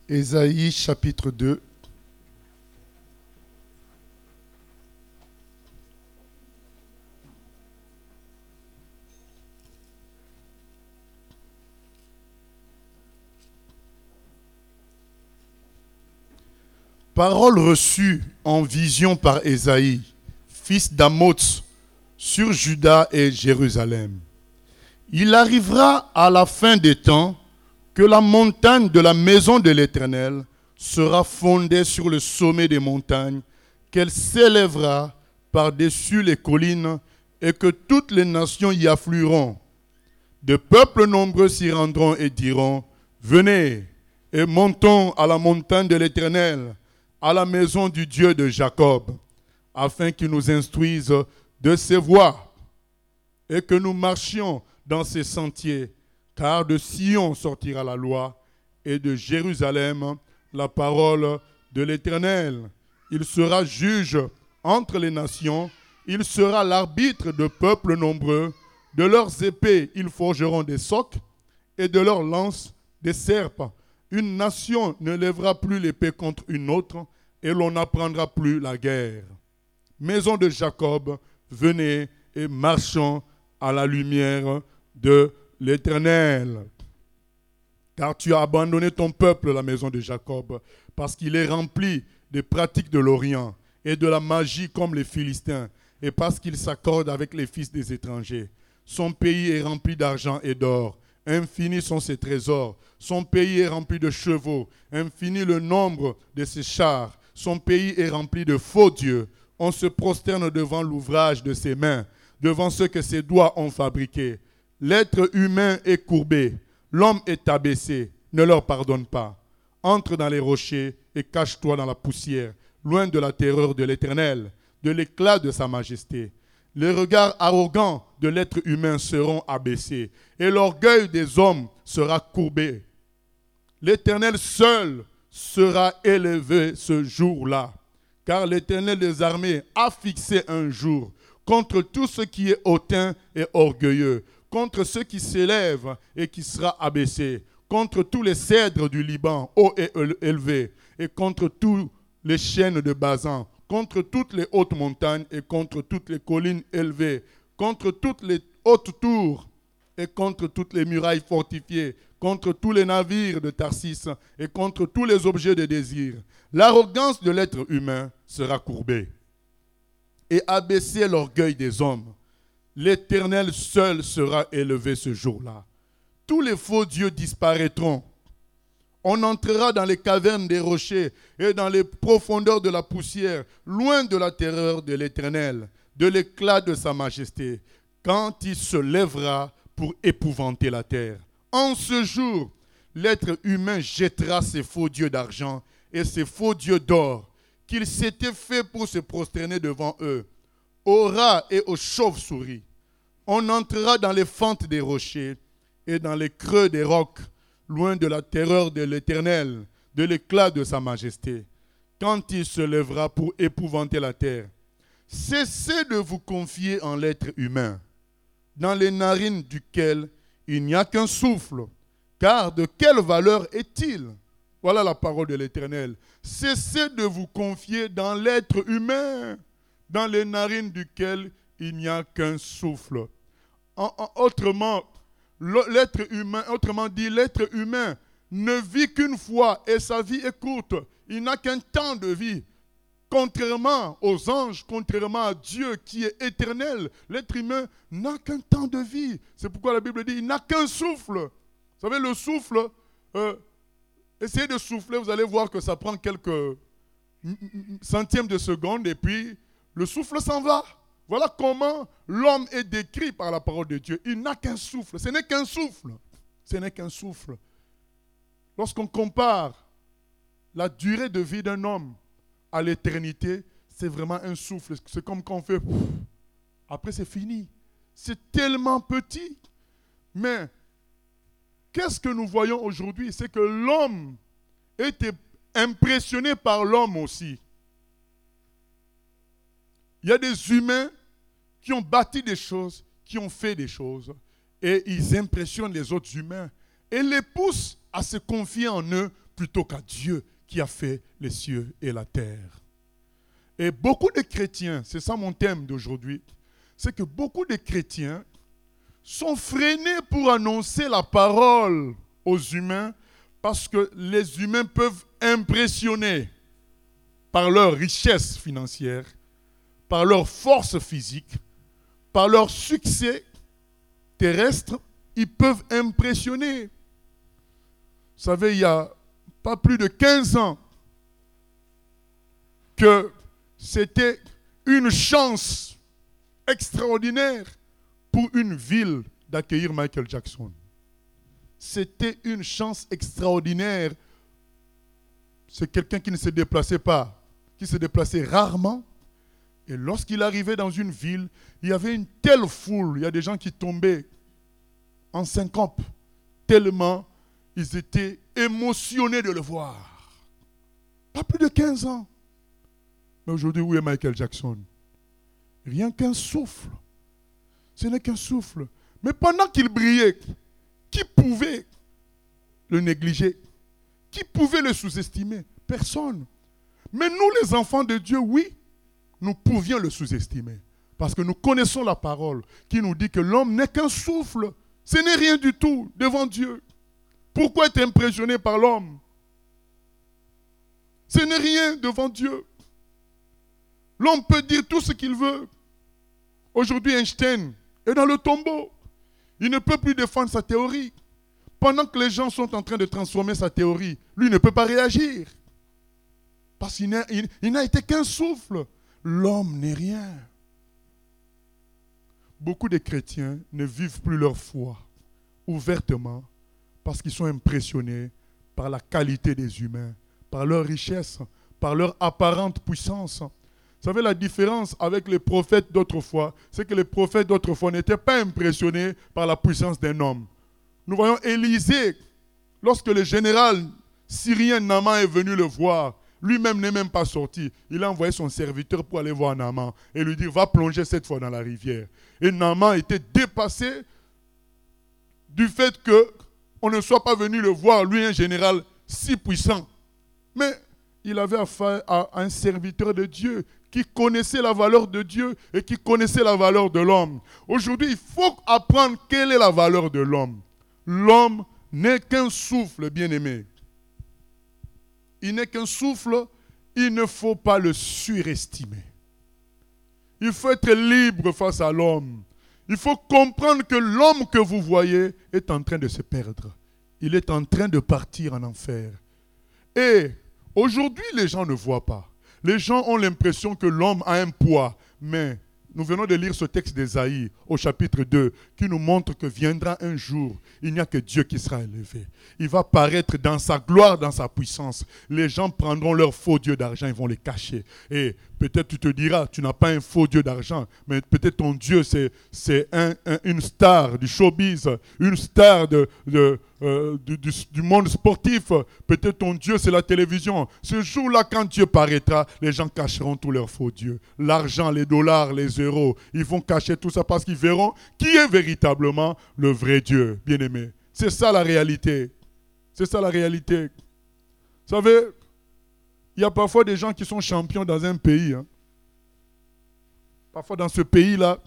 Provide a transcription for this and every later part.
Ésaïe chapitre 2. Parole reçue en vision par Ésaïe, fils d'Amoz, sur Juda et Jérusalem. Il arrivera à la fin des temps que la montagne de la maison de l'Éternel sera fondée sur le sommet des montagnes, qu'elle s'élèvera par-dessus les collines et que toutes les nations y afflueront. De peuples nombreux s'y rendront et diront, « Venez et montons à la montagne de l'Éternel, à la maison du Dieu de Jacob, afin qu'il nous instruise de ses voies et que nous marchions dans ses sentiers, car de Sion sortira la loi et de Jérusalem la parole de l'Éternel. Il sera juge entre les nations, il sera l'arbitre de peuples nombreux. De leurs épées, ils forgeront des socs et de leurs lances des serpes. Une nation ne lèvera plus l'épée contre une autre et l'on n'apprendra plus la guerre. Maison de Jacob, venez et marchons à la lumière de l'Éternel. Car tu as abandonné ton peuple, la maison de Jacob, parce qu'il est rempli des pratiques de l'Orient et de la magie comme les Philistins, et parce qu'il s'accorde avec les fils des étrangers. Son pays est rempli d'argent et d'or. Infinis sont ses trésors. Son pays est rempli de chevaux. Infini le nombre de ses chars. Son pays est rempli de faux dieux. On se prosterne devant l'ouvrage de ses mains, devant ce que ses doigts ont fabriqué. L'être humain est courbé. L'homme est abaissé. Ne leur pardonne pas. Entre dans les rochers et cache-toi dans la poussière, loin de la terreur de l'Éternel, de l'éclat de sa majesté. Les regards arrogants de l'être humain seront abaissés et l'orgueil des hommes sera courbé. L'Éternel seul sera élevé ce jour-là, car l'Éternel des armées a fixé un jour contre tout ce qui est hautain et orgueilleux, contre ceux qui s'élèvent et qui sera abaissé, contre tous les cèdres du Liban, hauts et élevés, et contre tous les chênes de Basan, contre toutes les hautes montagnes et contre toutes les collines élevées, contre toutes les hautes tours et contre toutes les murailles fortifiées, contre tous les navires de Tarsis et contre tous les objets de désir. L'arrogance de l'être humain sera courbée et abaissé l'orgueil des hommes. L'Éternel seul sera élevé ce jour-là. Tous les faux dieux disparaîtront. On entrera dans les cavernes des rochers et dans les profondeurs de la poussière, loin de la terreur de l'Éternel, de l'éclat de sa majesté, quand il se lèvera pour épouvanter la terre. En ce jour, l'être humain jettera ses faux dieux d'argent et ses faux dieux d'or, qu'il s'était fait pour se prosterner devant eux, aux rats et aux chauves-souris. On entrera dans les fentes des rochers et dans les creux des rocs, loin de la terreur de l'Éternel, de l'éclat de sa majesté, quand il se lèvera pour épouvanter la terre. Cessez de vous confier en l'être humain, dans les narines duquel il n'y a qu'un souffle, car de quelle valeur est-il? Voilà la parole de l'Éternel. Cessez de vous confier dans l'être humain, dans les narines duquel il n'y a qu'un souffle. Autrement dit, l'être humain ne vit qu'une fois et sa vie est courte. Il n'a qu'un temps de vie. Contrairement aux anges, contrairement à Dieu qui est éternel, l'être humain n'a qu'un temps de vie. C'est pourquoi la Bible dit il n'a qu'un souffle. Vous savez, le souffle, essayez de souffler, vous allez voir que ça prend quelques centièmes de seconde et puis le souffle s'en va. Voilà comment l'homme est décrit par la parole de Dieu. Il n'a qu'un souffle. Ce n'est qu'un souffle. Ce n'est qu'un souffle. Lorsqu'on compare la durée de vie d'un homme à l'éternité, c'est vraiment un souffle. C'est comme quand on fait... Après, c'est fini. C'est tellement petit. Mais qu'est-ce que nous voyons aujourd'hui? C'est que l'homme était impressionné par l'homme aussi. Il y a des humains qui ont bâti des choses, qui ont fait des choses, et ils impressionnent les autres humains et les poussent à se confier en eux plutôt qu'à Dieu qui a fait les cieux et la terre. Et beaucoup de chrétiens, c'est ça mon thème d'aujourd'hui, c'est que beaucoup de chrétiens sont freinés pour annoncer la parole aux humains parce que les humains peuvent impressionner par leur richesse financière, par leur force physique, par leur succès terrestre, ils peuvent impressionner. Vous savez, il n'y a pas plus de 15 ans que c'était une chance extraordinaire pour une ville d'accueillir Michael Jackson. C'était une chance extraordinaire. C'est quelqu'un qui ne se déplaçait pas, qui se déplaçait rarement. Et lorsqu'il arrivait dans une ville, il y avait une telle foule, il y a des gens qui tombaient en syncope, tellement ils étaient émotionnés de le voir. Pas plus de 15 ans. Mais aujourd'hui, où est Michael Jackson? Rien qu'un souffle. Ce n'est qu'un souffle. Mais pendant qu'il brillait, qui pouvait le négliger? Qui pouvait le sous-estimer? Personne. Mais nous, les enfants de Dieu, oui, nous pouvions le sous-estimer. Parce que nous connaissons la parole qui nous dit que l'homme n'est qu'un souffle. Ce n'est rien du tout devant Dieu. Pourquoi être impressionné par l'homme? Ce n'est rien devant Dieu. L'homme peut dire tout ce qu'il veut. Aujourd'hui, Einstein est dans le tombeau. Il ne peut plus défendre sa théorie. Pendant que les gens sont en train de transformer sa théorie, lui ne peut pas réagir. Parce qu'il n'a été qu'un souffle. L'homme n'est rien. Beaucoup de chrétiens ne vivent plus leur foi ouvertement parce qu'ils sont impressionnés par la qualité des humains, par leur richesse, par leur apparente puissance. Vous savez, la différence avec les prophètes d'autrefois, c'est que les prophètes d'autrefois n'étaient pas impressionnés par la puissance d'un homme. Nous voyons Élisée, lorsque le général syrien Naaman est venu le voir, lui-même n'est même pas sorti. Il a envoyé son serviteur pour aller voir Naaman et lui dire, va plonger cette fois dans la rivière. Et Naaman était dépassé du fait qu'on ne soit pas venu le voir, lui un général si puissant. Mais il avait affaire à un serviteur de Dieu qui connaissait la valeur de Dieu et qui connaissait la valeur de l'homme. Aujourd'hui, il faut apprendre quelle est la valeur de l'homme. L'homme n'est qu'un souffle, bien-aimé. Il n'est qu'un souffle, il ne faut pas le surestimer. Il faut être libre face à l'homme. Il faut comprendre que l'homme que vous voyez est en train de se perdre. Il est en train de partir en enfer. Et aujourd'hui, les gens ne voient pas. Les gens ont l'impression que l'homme a un poids, mais nous venons de lire ce texte d'Ésaïe au chapitre 2 qui nous montre que viendra un jour, il n'y a que Dieu qui sera élevé. Il va paraître dans sa gloire, dans sa puissance. Les gens prendront leurs faux dieux d'argent, ils vont les cacher. Et peut-être tu te diras, tu n'as pas un faux dieu d'argent, mais peut-être ton Dieu c'est une star du showbiz, une star du monde sportif. Peut-être ton Dieu c'est la télévision. Ce jour-là, quand Dieu paraîtra, les gens cacheront tous leurs faux dieux. L'argent, les dollars, les euros, ils vont cacher tout ça parce qu'ils verront qui est véritablement le vrai Dieu, bien-aimé. C'est ça la réalité. C'est ça la réalité. Vous savez, il y a parfois des gens qui sont champions dans un pays. Parfois dans ce pays-là,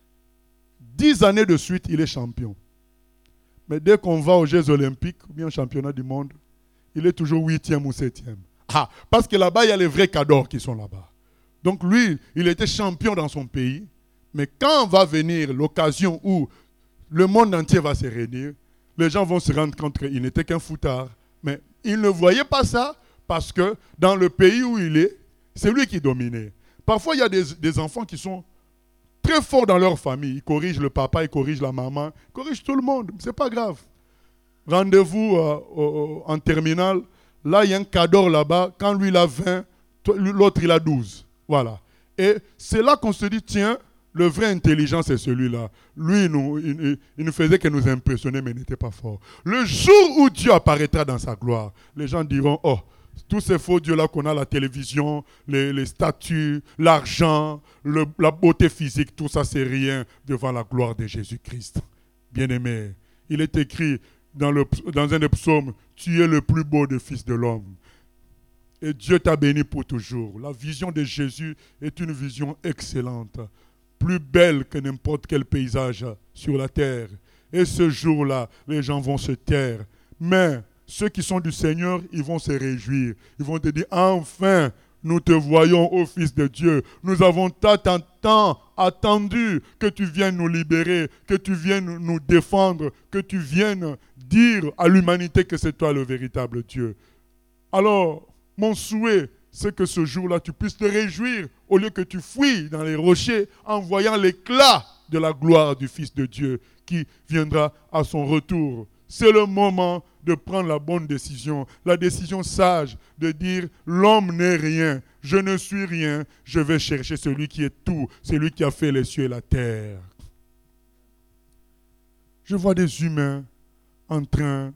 10 années de suite, il est champion. Mais dès qu'on va aux Jeux Olympiques, ou bien au championnat du monde, il est toujours 8e ou 7e. Ah, parce que là-bas, il y a les vrais cadors qui sont là-bas. Donc lui, il était champion dans son pays. Mais quand va venir l'occasion où le monde entier va se réunir, les gens vont se rendre compte qu'il n'était qu'un foutard. Mais il ne voyait pas ça parce que dans le pays où il est, c'est lui qui dominait. Parfois, il y a des enfants qui sont très forts dans leur famille. Ils corrigent le papa, ils corrigent la maman, ils corrigent tout le monde. Ce n'est pas grave. Rendez-vous en terminale. Là, il y a un cador là-bas. Quand lui, il a 20, l'autre, il a 12. Voilà. Et c'est là qu'on se dit, tiens, le vrai intelligent, c'est celui-là. Lui, il ne faisait que nous impressionner, mais il n'était pas fort. Le jour où Dieu apparaîtra dans sa gloire, les gens diront, oh, tous ces faux dieux-là qu'on a à la télévision, les statues, l'argent, la beauté physique, tout ça, c'est rien devant la gloire de Jésus-Christ. Bien-aimé, il est écrit, dans un des psaumes, tu es le plus beau des fils de l'homme. Et Dieu t'a béni pour toujours. La vision de Jésus est une vision excellente, plus belle que n'importe quel paysage sur la terre. Et ce jour-là, les gens vont se taire. Mais ceux qui sont du Seigneur, ils vont se réjouir. Ils vont te dire, enfin, nous te voyons, ô Fils de Dieu. Nous avons tant attendu que tu viennes nous libérer, que tu viennes nous défendre, que tu viennes dire à l'humanité que c'est toi le véritable Dieu. Alors, mon souhait, c'est que ce jour-là, tu puisses te réjouir au lieu que tu fuis dans les rochers en voyant l'éclat de la gloire du Fils de Dieu qui viendra à son retour. C'est le moment de prendre la bonne décision, la décision sage de dire l'homme n'est rien, je ne suis rien, je vais chercher celui qui est tout, celui qui a fait les cieux et la terre. Je vois des humains en train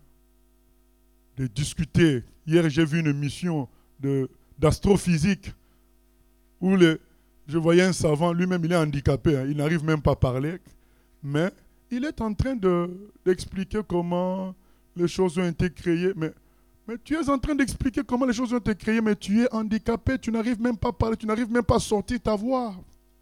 de discuter. Hier, j'ai vu une émission d'astrophysique où je voyais un savant, lui-même il est handicapé, il n'arrive même pas à parler, mais il est en train d'expliquer comment les choses ont été créées. Mais tu es en train d'expliquer comment les choses ont été créées, mais tu es handicapé, tu n'arrives même pas à parler, tu n'arrives même pas à sortir ta voix.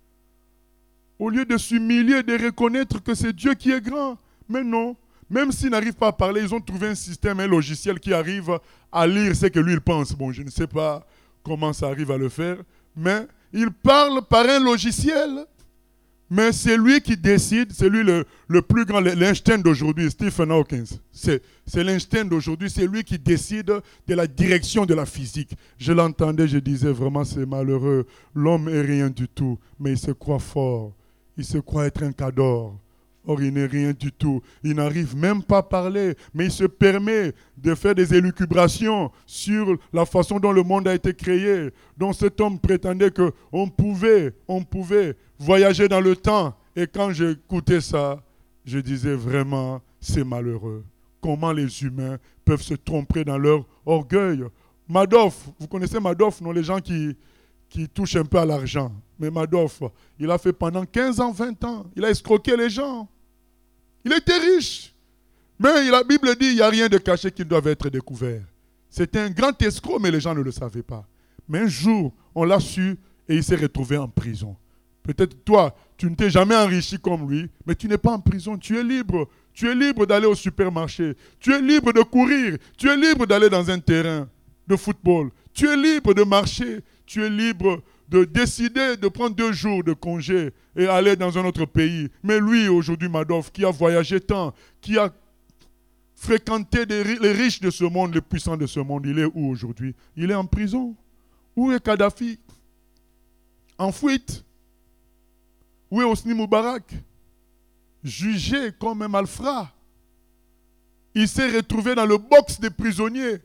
Au lieu de s'humilier, de reconnaître que c'est Dieu qui est grand. Mais non, même s'ils n'arrivent pas à parler, ils ont trouvé un système, un logiciel qui arrive à lire ce que lui il pense. Bon, je ne sais pas comment ça arrive à le faire, mais il parle par un logiciel. Mais c'est lui qui décide, c'est lui le plus grand, l'Einstein d'aujourd'hui, Stephen Hawking. C'est l'Einstein d'aujourd'hui, c'est lui qui décide de la direction de la physique. Je l'entendais, je disais vraiment c'est malheureux. L'homme est rien du tout, mais il se croit fort. Il se croit être un cador. Or, il n'est rien du tout. Il n'arrive même pas à parler, mais il se permet de faire des élucubrations sur la façon dont le monde a été créé. Donc cet homme prétendait qu'on pouvait voyager dans le temps. Et quand j'écoutais ça, je disais vraiment, c'est malheureux. Comment les humains peuvent se tromper dans leur orgueil. Madoff, vous connaissez Madoff, non? Les gens qui touchent un peu à l'argent. Mais Madoff, il a fait pendant 15 ans, 20 ans. Il a escroqué les gens. Il était riche. Mais la Bible dit qu'il n'y a rien de caché qui doit être découvert. C'était un grand escroc, mais les gens ne le savaient pas. Mais un jour, on l'a su et il s'est retrouvé en prison. Peut-être toi, tu ne t'es jamais enrichi comme lui, mais tu n'es pas en prison, tu es libre. Tu es libre d'aller au supermarché. Tu es libre de courir. Tu es libre d'aller dans un terrain de football. Tu es libre de marcher. Tu es libre de décider de prendre 2 jours de congé et aller dans un autre pays. Mais lui, aujourd'hui, Madoff, qui a voyagé tant, qui a fréquenté les riches de ce monde, les puissants de ce monde, il est où aujourd'hui? Il est en prison. Où est Kadhafi? En fuite. Où est Hosni Moubarak? Jugé comme un malfrat. Il s'est retrouvé dans le box des prisonniers.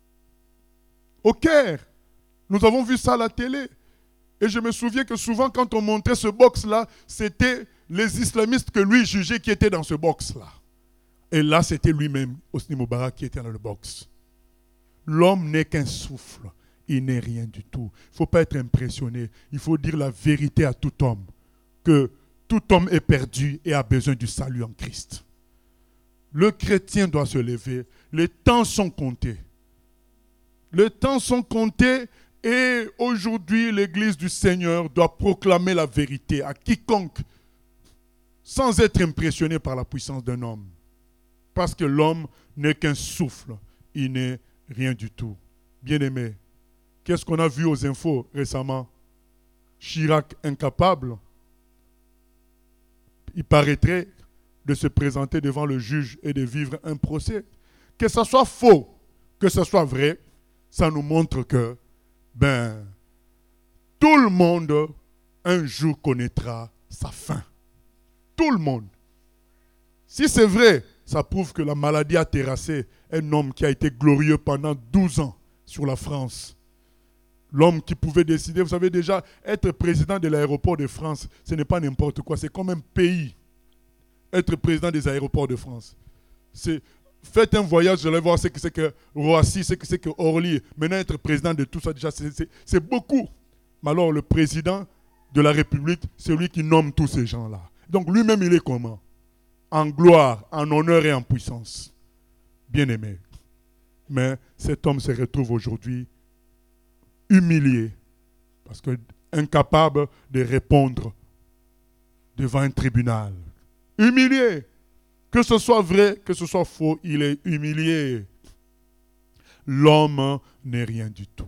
Au Caire. Nous avons vu ça à la télé. Et je me souviens que souvent, quand on montrait ce box-là, c'était les islamistes que lui jugeait qui étaient dans ce box-là. Et là, c'était lui-même, Hosni Moubarak, qui était dans le box. L'homme n'est qu'un souffle. Il n'est rien du tout. Il ne faut pas être impressionné. Il faut dire la vérité à tout homme. Que tout homme est perdu et a besoin du salut en Christ. Le chrétien doit se lever. Les temps sont comptés. Les temps sont comptés. Et aujourd'hui, l'Église du Seigneur doit proclamer la vérité à quiconque, sans être impressionné par la puissance d'un homme. Parce que l'homme n'est qu'un souffle, il n'est rien du tout. Bien-aimé, qu'est-ce qu'on a vu aux infos récemment? Chirac incapable, il paraîtrait de se présenter devant le juge et de vivre un procès. Que ce soit faux, que ce soit vrai, ça nous montre que tout le monde, un jour, connaîtra sa fin. Tout le monde. Si c'est vrai, ça prouve que la maladie a terrassé un homme qui a été glorieux pendant 12 ans sur la France. L'homme qui pouvait décider, vous savez déjà, être président de l'aéroport de France, ce n'est pas n'importe quoi, c'est comme un pays. Être président des aéroports de France. Faites un voyage, vous allez voir ce que c'est que Roissy, ce que c'est que Orly. Maintenant, être président de tout ça, déjà, c'est beaucoup. Mais alors, le président de la République, c'est lui qui nomme tous ces gens-là. Donc, lui-même, il est comment? En gloire, en honneur et en puissance. bien-aimé. Mais cet homme se retrouve aujourd'hui humilié parce que incapable de répondre devant un tribunal. Humilié. Que ce soit vrai, que ce soit faux, il est humilié. L'homme n'est rien du tout.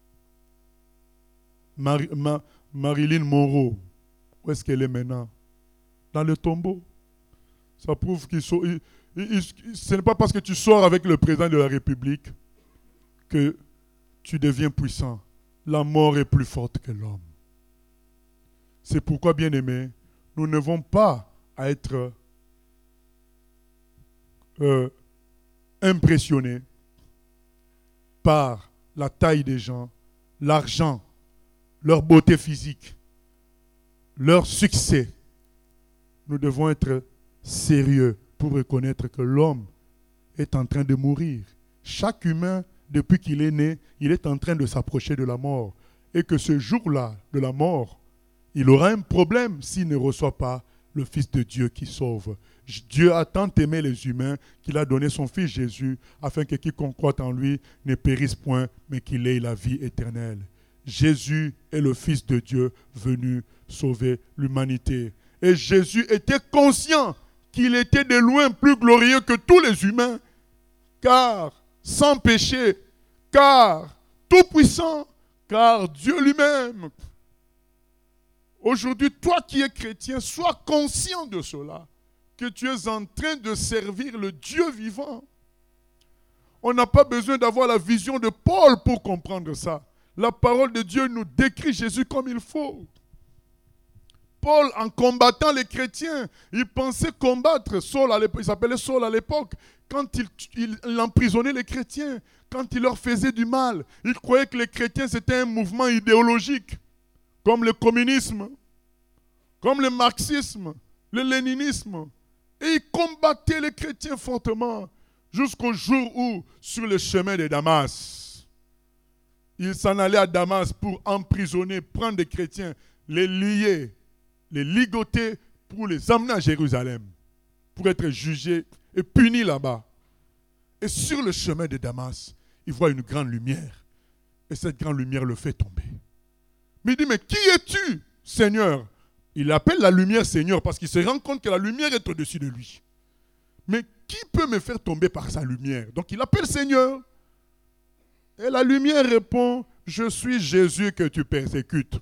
Marilyn Monroe, où est-ce qu'elle est maintenant? Dans le tombeau. Ça prouve ce n'est pas parce que tu sors avec le président de la République que tu deviens puissant. La mort est plus forte que l'homme. C'est pourquoi, bien-aimés, nous ne devons pas être impressionnés par la taille des gens, l'argent, leur beauté physique, leur succès. Nous devons être sérieux pour reconnaître que l'homme est en train de mourir. Chaque humain, depuis qu'il est né, il est en train de s'approcher de la mort. Et que ce jour-là, de la mort, il aura un problème s'il ne reçoit pas le Fils de Dieu qui sauve. Dieu a tant aimé les humains qu'il a donné son Fils Jésus afin que quiconque croit en lui ne périsse point, mais qu'il ait la vie éternelle. Jésus est le Fils de Dieu venu sauver l'humanité. Et Jésus était conscient qu'il était de loin plus glorieux que tous les humains, car sans péché, car tout puissant, car Dieu lui-même. Aujourd'hui, toi qui es chrétien, sois conscient de cela, que tu es en train de servir le Dieu vivant. On n'a pas besoin d'avoir la vision de Paul pour comprendre ça. La parole de Dieu nous décrit Jésus comme il faut. Paul, en combattant les chrétiens, il pensait combattre Saul à l'époque. Il s'appelait Saul à l'époque. Quand il emprisonnait les chrétiens, quand il leur faisait du mal, il croyait que les chrétiens c'était un mouvement idéologique, comme le communisme, comme le marxisme, le léninisme. Et il combattait les chrétiens fortement, jusqu'au jour où, sur le chemin de Damas, il s'en allait à Damas pour emprisonner, prendre des chrétiens, les lier, les ligoter pour les emmener à Jérusalem, pour être jugés et punis là-bas. Et sur le chemin de Damas, il voit une grande lumière. Et cette grande lumière le fait tomber. Mais il dit, mais qui es-tu, Seigneur? Il appelle la lumière Seigneur parce qu'il se rend compte que la lumière est au-dessus de lui. Mais qui peut me faire tomber par sa lumière? Donc il appelle Seigneur. Et la lumière répond, je suis Jésus que tu persécutes.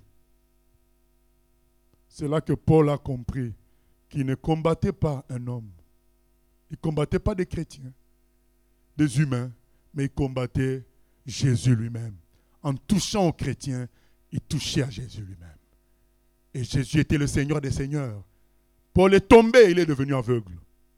C'est là que Paul a compris qu'il ne combattait pas un homme. Il ne combattait pas des chrétiens, des humains, mais il combattait Jésus lui-même. En touchant aux chrétiens, il touchait à Jésus lui-même. Et Jésus était le Seigneur des Seigneurs. Paul est tombé, il est devenu aveugle.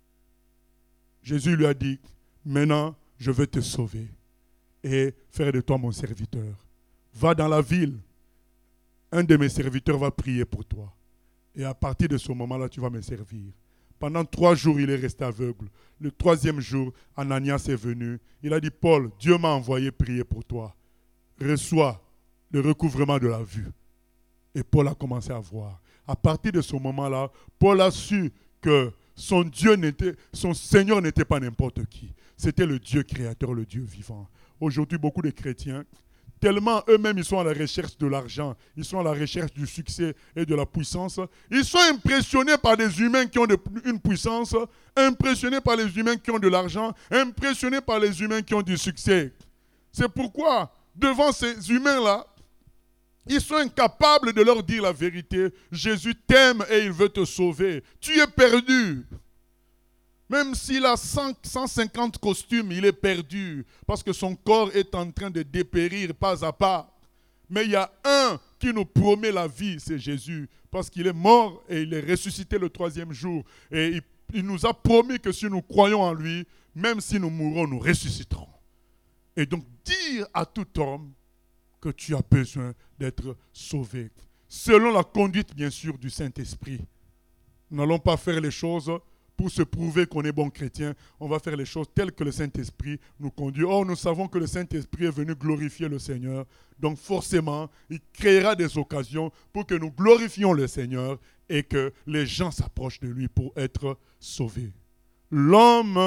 Jésus lui a dit, maintenant, je veux te sauver et faire de toi mon serviteur. Va dans la ville, un de mes serviteurs va prier pour toi. Et à partir de ce moment-là, tu vas me servir. Pendant 3 jours, il est resté aveugle. Le 3e jour, Ananias est venu. Il a dit, Paul, Dieu m'a envoyé prier pour toi. Reçois le recouvrement de la vue. Et Paul a commencé à voir. À partir de ce moment-là, Paul a su que son Seigneur n'était pas n'importe qui. C'était le Dieu créateur, le Dieu vivant. Aujourd'hui, beaucoup de chrétiens, tellement eux-mêmes ils sont à la recherche de l'argent, ils sont à la recherche du succès et de la puissance, ils sont impressionnés par des humains qui ont une puissance, impressionnés par les humains qui ont de l'argent, impressionnés par les humains qui ont du succès. C'est pourquoi, devant ces humains-là, ils sont incapables de leur dire la vérité. Jésus t'aime et il veut te sauver. Tu es perdu. Même s'il a 150 costumes, il est perdu. Parce que son corps est en train de dépérir pas à pas. Mais il y a un qui nous promet la vie, c'est Jésus. Parce qu'il est mort et il est ressuscité le 3e jour. Et il nous a promis que si nous croyons en lui, même si nous mourrons, nous ressusciterons. Et donc dire à tout homme que tu as besoin d'être sauvé. Selon la conduite, bien sûr, du Saint-Esprit. Nous n'allons pas faire les choses pour se prouver qu'on est bon chrétien. On va faire les choses telles que le Saint-Esprit nous conduit. Or, nous savons que le Saint-Esprit est venu glorifier le Seigneur. Donc, forcément, il créera des occasions pour que nous glorifions le Seigneur et que les gens s'approchent de lui pour être sauvés. L'homme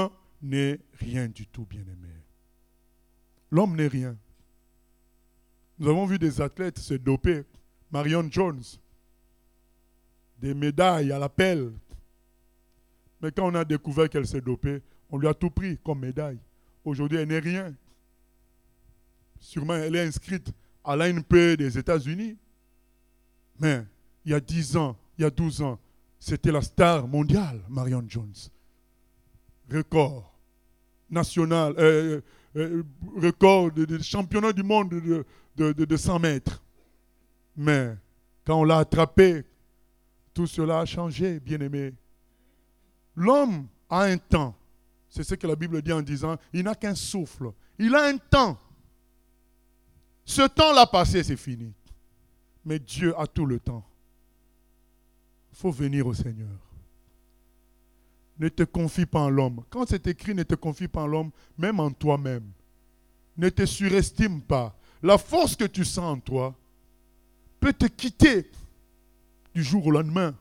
n'est rien du tout, bien-aimé. L'homme n'est rien. Nous avons vu des athlètes se doper. Marion Jones, des médailles à l'appel. Mais quand on a découvert qu'elle s'est dopée, on lui a tout pris comme médaille. Aujourd'hui, elle n'est rien. Sûrement, elle est inscrite à l'ANP des États-Unis. Mais il y a 10 ans, il y a 12 ans, c'était la star mondiale, Marion Jones. Record national, record de championnat du monde de 100 mètres. Mais quand on l'a attrapé, tout cela a changé, bien-aimé. L'homme a un temps. C'est ce que la Bible dit en disant, il n'a qu'un souffle. Il a un temps. Ce temps-là passé, c'est fini. Mais Dieu a tout le temps. Il faut venir au Seigneur. Ne te confie pas en l'homme. Quand c'est écrit, ne te confie pas en l'homme, même en toi-même. Ne te surestime pas. La force que tu sens en toi peut te quitter du jour au lendemain.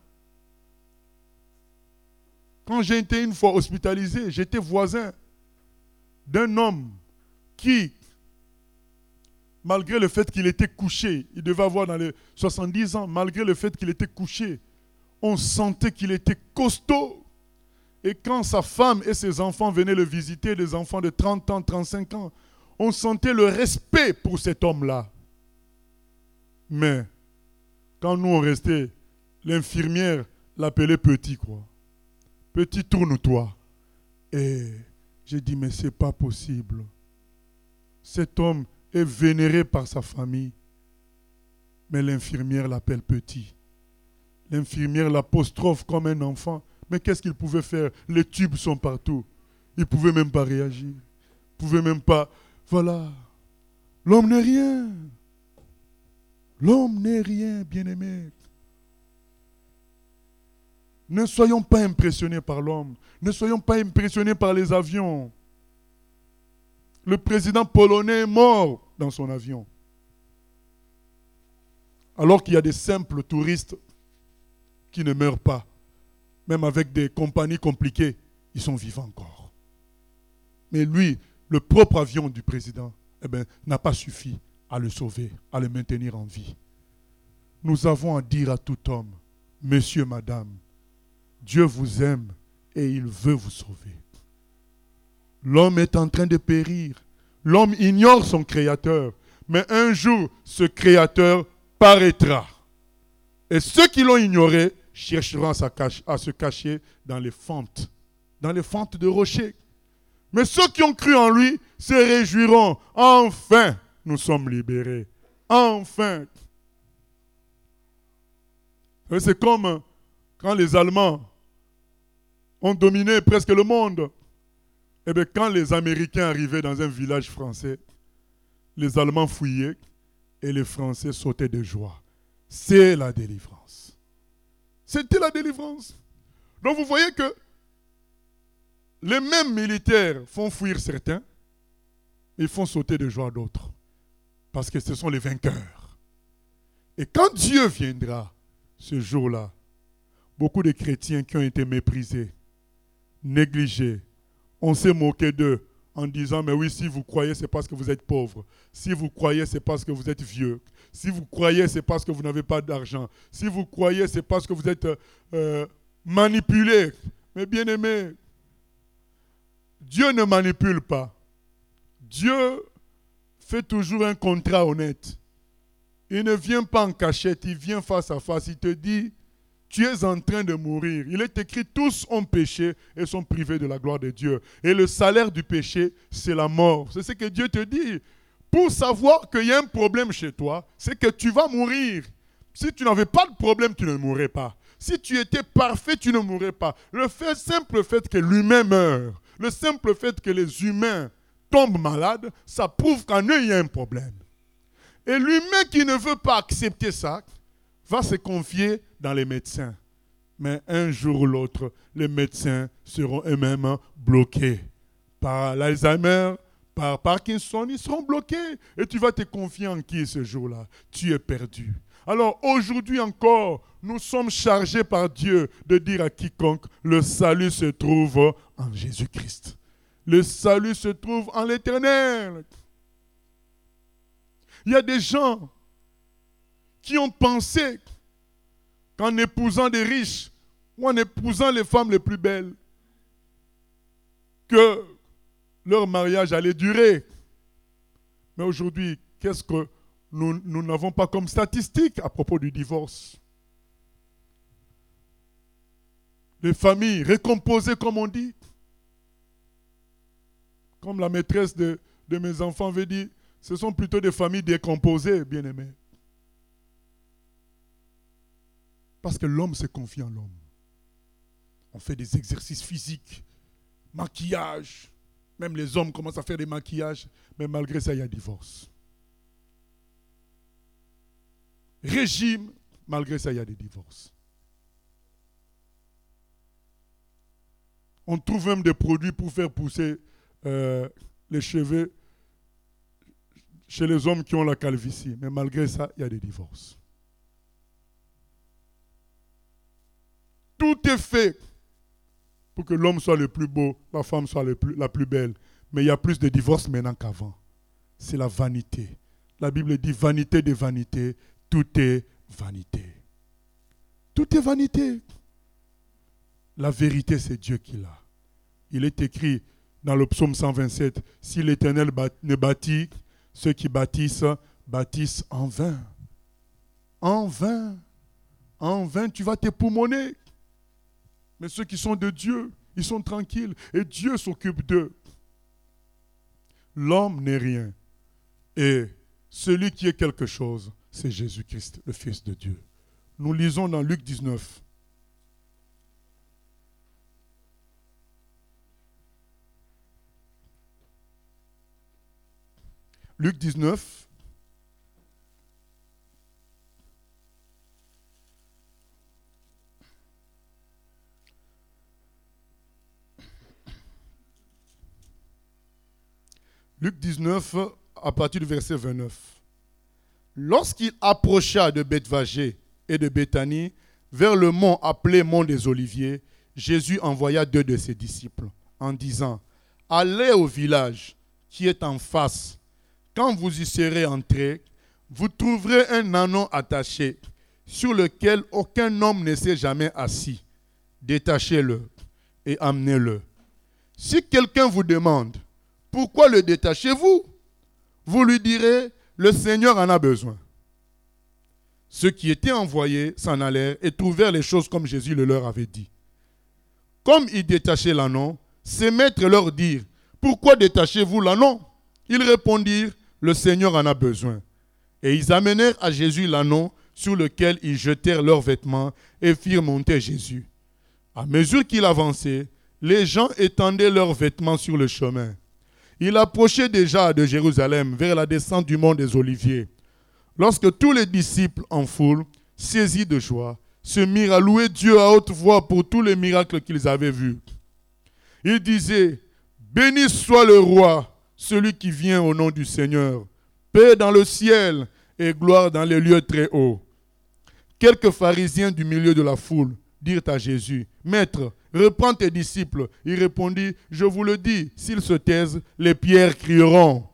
Quand j'ai été une fois hospitalisé, j'étais voisin d'un homme qui, malgré le fait qu'il était couché, il devait avoir dans les 70 ans, malgré le fait qu'il était couché, on sentait qu'il était costaud. Et quand sa femme et ses enfants venaient le visiter, des enfants de 30 ans, 35 ans, on sentait le respect pour cet homme-là. Mais, quand nous on restait, l'infirmière l'appelait petit, quoi. Petit, tourne-toi. Et j'ai dit, mais c'est pas possible. Cet homme est vénéré par sa famille. Mais l'infirmière l'appelle petit. L'infirmière l'apostrophe comme un enfant. Mais qu'est-ce qu'il pouvait faire? Les tubes sont partout. Il ne pouvait même pas réagir. Il ne pouvait même pas... Voilà. L'homme n'est rien. L'homme n'est rien, bien-aimé. Ne soyons pas impressionnés par l'homme. Ne soyons pas impressionnés par les avions. Le président polonais est mort dans son avion. Alors qu'il y a des simples touristes qui ne meurent pas. Même avec des compagnies compliquées, ils sont vivants encore. Mais lui, le propre avion du président, n'a pas suffi à le sauver, à le maintenir en vie. Nous avons à dire à tout homme, monsieur, madame, Dieu vous aime et il veut vous sauver. L'homme est en train de périr. L'homme ignore son créateur. Mais un jour, ce créateur paraîtra. Et ceux qui l'ont ignoré chercheront à se cacher dans les fentes de rochers. Mais ceux qui ont cru en lui se réjouiront. Enfin, nous sommes libérés. Enfin. C'est comme quand les Allemands ont dominé presque le monde. Eh bien, quand les Américains arrivaient dans un village français, les Allemands fouillaient et les Français sautaient de joie. C'est la délivrance. C'était la délivrance. Donc vous voyez que les mêmes militaires font fuir certains, ils font sauter de joie d'autres. Parce que ce sont les vainqueurs. Et quand Dieu viendra, ce jour-là, beaucoup de chrétiens qui ont été méprisés, négligés, on s'est moqué d'eux en disant, mais oui, si vous croyez, c'est parce que vous êtes pauvre. Si vous croyez, c'est parce que vous êtes vieux. Si vous croyez, c'est parce que vous n'avez pas d'argent. Si vous croyez, c'est parce que vous êtes manipulé. Mais bien aimé, Dieu ne manipule pas. Dieu fait toujours un contrat honnête. Il ne vient pas en cachette, il vient face à face. Il te dit, tu es en train de mourir. Il est écrit, tous ont péché et sont privés de la gloire de Dieu. Et le salaire du péché, c'est la mort. C'est ce que Dieu te dit. Pour savoir qu'il y a un problème chez toi, c'est que tu vas mourir. Si tu n'avais pas de problème, tu ne mourrais pas. Si tu étais parfait, tu ne mourrais pas. Simple fait que l'humain meurt, le simple fait que les humains tombent malades, ça prouve qu'en eux, il y a un problème. Et l'humain qui ne veut pas accepter ça, va se confier dans les médecins. Mais un jour ou l'autre, les médecins seront eux-mêmes bloqués. Par l'Alzheimer, par Parkinson, ils seront bloqués. Et tu vas te confier en qui ce jour-là? Tu es perdu. Alors aujourd'hui encore, nous sommes chargés par Dieu de dire à quiconque, le salut se trouve en Jésus-Christ. Le salut se trouve en l'Éternel. Il y a des gens qui ont pensé qu'en épousant des riches ou en épousant les femmes les plus belles, que leur mariage allait durer. Mais aujourd'hui, qu'est-ce que nous n'avons pas comme statistique à propos du divorce? Les familles récomposées, comme on dit. Comme la maîtresse de mes enfants veut dire, ce sont plutôt des familles décomposées, bien-aimés. Parce que l'homme se confie en l'homme. On fait des exercices physiques, maquillage. Même les hommes commencent à faire des maquillages, mais malgré ça, il y a divorce. Régime, malgré ça, il y a des divorces. On trouve même des produits pour faire pousser les cheveux chez les hommes qui ont la calvitie. Mais malgré ça, il y a des divorces. Tout est fait pour que l'homme soit le plus beau, la femme soit la plus belle. Mais il y a plus de divorces maintenant qu'avant. C'est la vanité. La Bible dit vanité des vanités, tout est vanité. Tout est vanité. La vérité, c'est Dieu qui l'a. Il est écrit dans le psaume 127, si l'Éternel ne bâtit, ceux qui bâtissent, bâtissent en vain. En vain. En vain, tu vas t'époumoner. Mais ceux qui sont de Dieu, ils sont tranquilles. Et Dieu s'occupe d'eux. L'homme n'est rien. Et celui qui est quelque chose, c'est Jésus-Christ, le Fils de Dieu. Nous lisons dans Luc 19. Luc 19. Luc 19, à partir du verset 29. Lorsqu'il approcha de Bethphagée et de Béthanie, vers le mont appelé mont des Oliviers, Jésus envoya 2 de ses disciples, en disant, « Allez au village qui est en face. Quand vous y serez entrés, vous trouverez un ânon attaché, sur lequel aucun homme ne s'est jamais assis. Détachez-le et amenez-le. Si quelqu'un vous demande, pourquoi le détachez-vous? Vous lui direz, le Seigneur en a besoin. » Ceux qui étaient envoyés s'en allèrent et trouvèrent les choses comme Jésus le leur avait dit. Comme ils détachaient l'ânon, ses maîtres leur dirent, pourquoi détachez-vous l'ânon? Ils répondirent, le Seigneur en a besoin. Et ils amenèrent à Jésus l'ânon sur lequel ils jetèrent leurs vêtements et firent monter Jésus. À mesure qu'il avançait, les gens étendaient leurs vêtements sur le chemin. Il approchait déjà de Jérusalem vers la descente du mont des Oliviers. Lorsque tous les disciples en foule, saisis de joie, se mirent à louer Dieu à haute voix pour tous les miracles qu'ils avaient vus. Ils disaient, béni soit le roi, celui qui vient au nom du Seigneur. Paix dans le ciel et gloire dans les lieux très hauts. Quelques pharisiens du milieu de la foule dirent à Jésus, Maître, reprends tes disciples. Il répondit, je vous le dis, s'ils se taisent, les pierres crieront.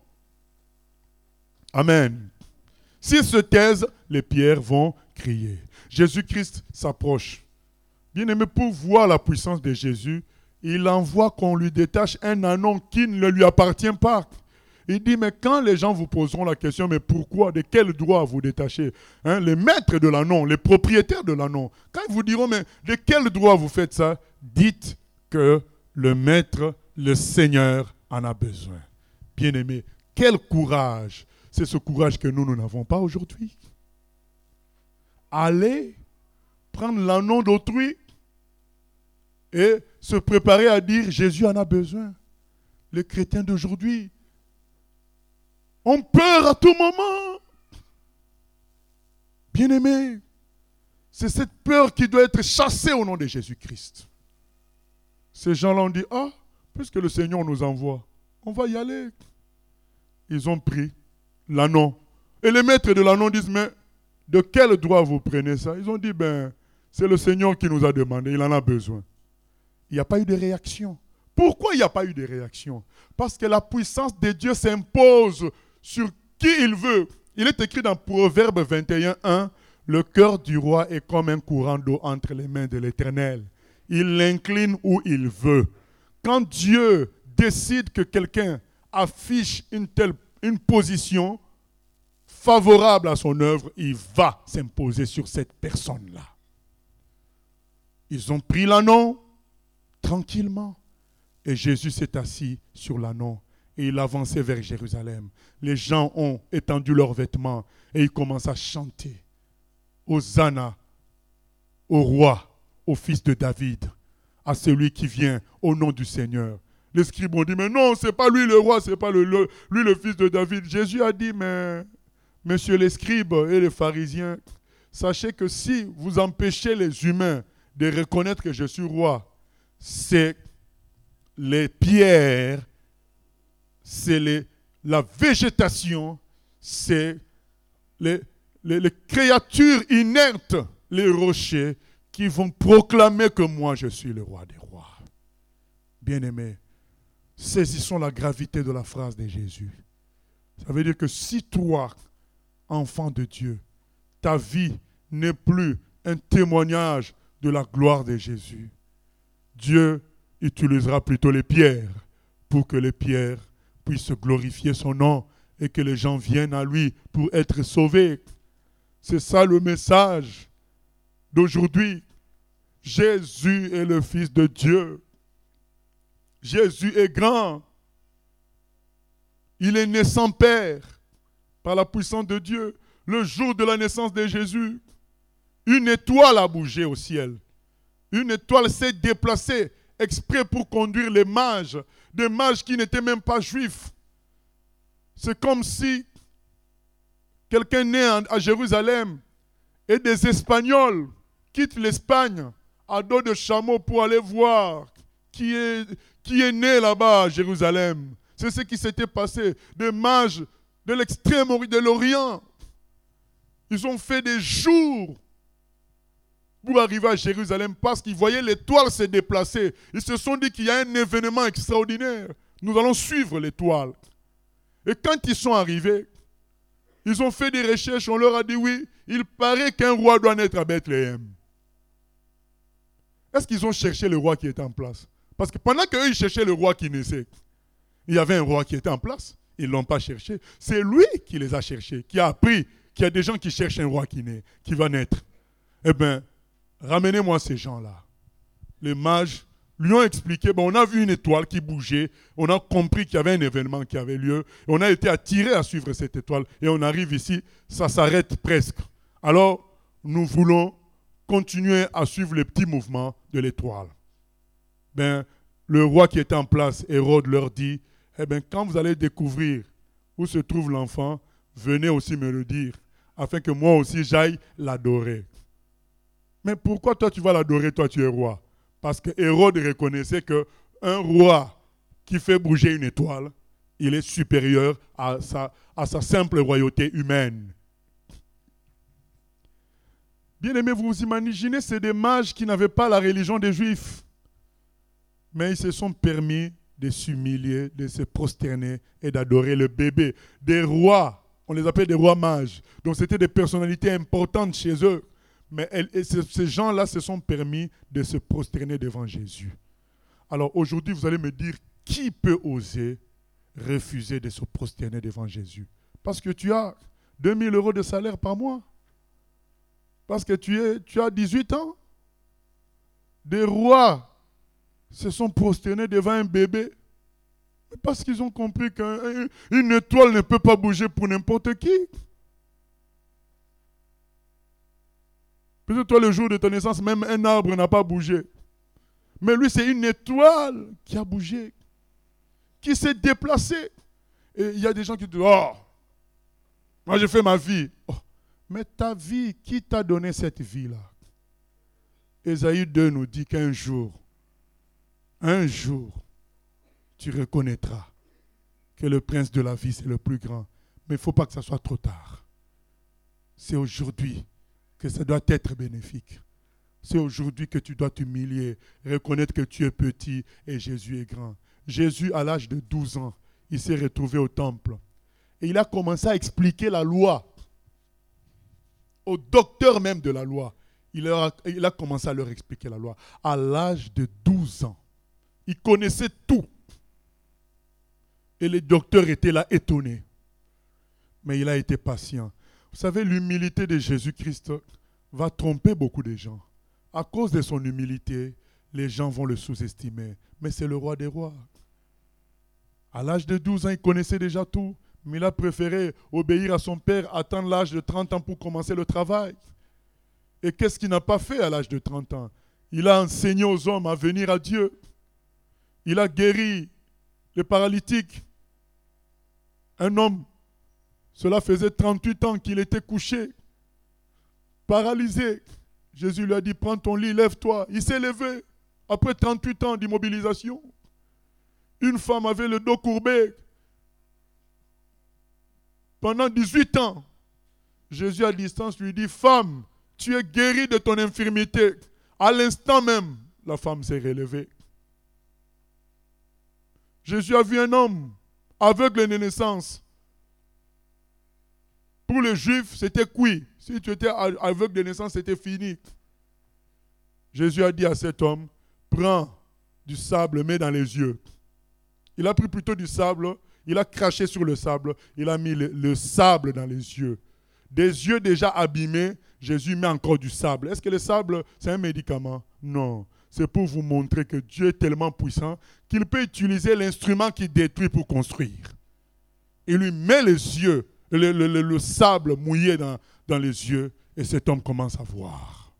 Amen. S'ils se taisent, les pierres vont crier. Jésus-Christ s'approche. Bien-aimé, pour voir la puissance de Jésus, il envoie qu'on lui détache un ânon qui ne lui appartient pas. Il dit, mais quand les gens vous poseront la question, mais pourquoi, de quel droit vous détachez? Les maîtres de l'ânon, les propriétaires de l'ânon, quand ils vous diront, mais de quel droit vous faites ça? Dites que le maître, le Seigneur en a besoin. Bien-aimé, quel courage! C'est ce courage que nous n'avons pas aujourd'hui. Aller prendre l'ânon d'autrui et se préparer à dire Jésus en a besoin. Les chrétiens d'aujourd'hui ont peur à tout moment. Bien-aimé, c'est cette peur qui doit être chassée au nom de Jésus-Christ. Ces gens-là ont dit, puisque le Seigneur nous envoie, on va y aller. Ils ont pris l'ânon. Et les maîtres de l'ânon disent, mais de quel droit vous prenez ça? Ils ont dit, c'est le Seigneur qui nous a demandé, il en a besoin. Il n'y a pas eu de réaction. Pourquoi il n'y a pas eu de réaction? Parce que la puissance de Dieu s'impose sur qui il veut. Il est écrit dans Proverbe 21:1, le cœur du roi est comme un courant d'eau entre les mains de l'Éternel. Il l'incline où il veut. Quand Dieu décide que quelqu'un affiche une position favorable à son œuvre, il va s'imposer sur cette personne-là. Ils ont pris l'ânon tranquillement. Et Jésus s'est assis sur l'ânon et il avançait vers Jérusalem. Les gens ont étendu leurs vêtements et ils commencent à chanter. Hosanna au roi, au fils de David, à celui qui vient au nom du Seigneur. Les scribes ont dit, mais non, ce n'est pas lui le roi, ce n'est pas lui le fils de David. Jésus a dit, mais messieurs les scribes et les pharisiens, sachez que si vous empêchez les humains de reconnaître que je suis roi, c'est les pierres, c'est la végétation, c'est les créatures inertes, les rochers, qui vont proclamer que moi je suis le roi des rois. Bien-aimés, saisissons la gravité de la phrase de Jésus. Ça veut dire que si toi, enfant de Dieu, ta vie n'est plus un témoignage de la gloire de Jésus, Dieu utilisera plutôt les pierres pour que les pierres puissent glorifier son nom et que les gens viennent à lui pour être sauvés. C'est ça le message d'aujourd'hui. Jésus est le Fils de Dieu. Jésus est grand. Il est né sans père par la puissance de Dieu. Le jour de la naissance de Jésus, une étoile a bougé au ciel. Une étoile s'est déplacée exprès pour conduire les mages, des mages qui n'étaient même pas juifs. C'est comme si quelqu'un né à Jérusalem et des Espagnols quittent l'Espagne à dos de chameau pour aller voir qui est né là-bas à Jérusalem. C'est ce qui s'était passé. Des mages de l'extrême de l'Orient. Ils ont fait des jours pour arriver à Jérusalem parce qu'ils voyaient l'étoile se déplacer. Ils se sont dit qu'il y a un événement extraordinaire. Nous allons suivre l'étoile. Et quand ils sont arrivés, ils ont fait des recherches. On leur a dit oui, il paraît qu'un roi doit naître à Bethléem. Est-ce qu'ils ont cherché le roi qui était en place? Parce que pendant qu'eux, ils cherchaient le roi qui naissait, il y avait un roi qui était en place. Ils ne l'ont pas cherché. C'est lui qui les a cherchés, qui a appris qu'il y a des gens qui cherchent un roi qui va naître. Eh bien, ramenez-moi ces gens-là. Les mages lui ont expliqué, on a vu une étoile qui bougeait, on a compris qu'il y avait un événement qui avait lieu, et on a été attirés à suivre cette étoile, et on arrive ici, ça s'arrête presque. Alors, nous voulons continuer à suivre les petits mouvements de l'étoile. Le roi qui était en place, Hérode, leur dit, quand vous allez découvrir où se trouve l'enfant, venez aussi me le dire, afin que moi aussi j'aille l'adorer. Mais pourquoi toi tu vas l'adorer, toi tu es roi? Parce que Hérode reconnaissait qu'un roi qui fait bouger une étoile, il est supérieur à sa simple royauté humaine. Bien aimé, vous vous imaginez, c'est des mages qui n'avaient pas la religion des Juifs. Mais ils se sont permis de s'humilier, de se prosterner et d'adorer le bébé. Des rois, on les appelait des rois mages. Donc c'était des personnalités importantes chez eux. Mais ces gens-là se sont permis de se prosterner devant Jésus. Alors aujourd'hui, vous allez me dire, qui peut oser refuser de se prosterner devant Jésus? Parce que tu as 2000 € de salaire par mois. Parce que tu as 18 ans. Des rois se sont prosternés devant un bébé. Parce qu'ils ont compris qu'une étoile ne peut pas bouger pour n'importe qui. Peut-être toi, le jour de ta naissance, même un arbre n'a pas bougé. Mais lui, c'est une étoile qui a bougé, qui s'est déplacée. Et il y a des gens qui disent, oh, moi j'ai fait ma vie. Oh, mais ta vie, qui t'a donné cette vie-là? Ésaïe 2 nous dit qu'un jour, tu reconnaîtras que le prince de la vie, c'est le plus grand. Mais il ne faut pas que ça soit trop tard. C'est aujourd'hui que ça doit être bénéfique. C'est aujourd'hui que tu dois t'humilier, reconnaître que tu es petit et Jésus est grand. Jésus, à l'âge de 12 ans, il s'est retrouvé au temple. Et il a commencé à expliquer la loi au docteur même de la loi. Il a commencé à leur expliquer la loi. À l'âge de 12 ans, il connaissait tout. Et les docteurs étaient là étonnés. Mais il a été patient. Vous savez, l'humilité de Jésus-Christ va tromper beaucoup de gens. À cause de son humilité, les gens vont le sous-estimer. Mais c'est le roi des rois. À l'âge de 12 ans, il connaissait déjà tout. Mais il a préféré obéir à son père, attendre l'âge de 30 ans pour commencer le travail. Et qu'est-ce qu'il n'a pas fait à l'âge de 30 ans? Il a enseigné aux hommes à venir à Dieu. Il a guéri les paralytiques. Un homme, cela faisait 38 ans qu'il était couché, paralysé. Jésus lui a dit, prends ton lit, lève-toi. Il s'est levé après 38 ans d'immobilisation. Une femme avait le dos courbé. Pendant 18 ans, Jésus à distance lui dit, femme, tu es guérie de ton infirmité. À l'instant même, la femme s'est relevée. Jésus a vu un homme aveugle de naissance. Pour les Juifs, c'était cuit. Si tu étais aveugle de naissance, c'était fini. Jésus a dit à cet homme, prends du sable, mets dans les yeux. Il a pris plutôt du sable, il a craché sur le sable, il a mis le sable dans les yeux. Des yeux déjà abîmés, Jésus met encore du sable. Est-ce que le sable, c'est un médicament? Non. C'est pour vous montrer que Dieu est tellement puissant qu'il peut utiliser l'instrument qui détruit pour construire. Il lui met les yeux, le sable mouillé dans les yeux, et cet homme commence à voir.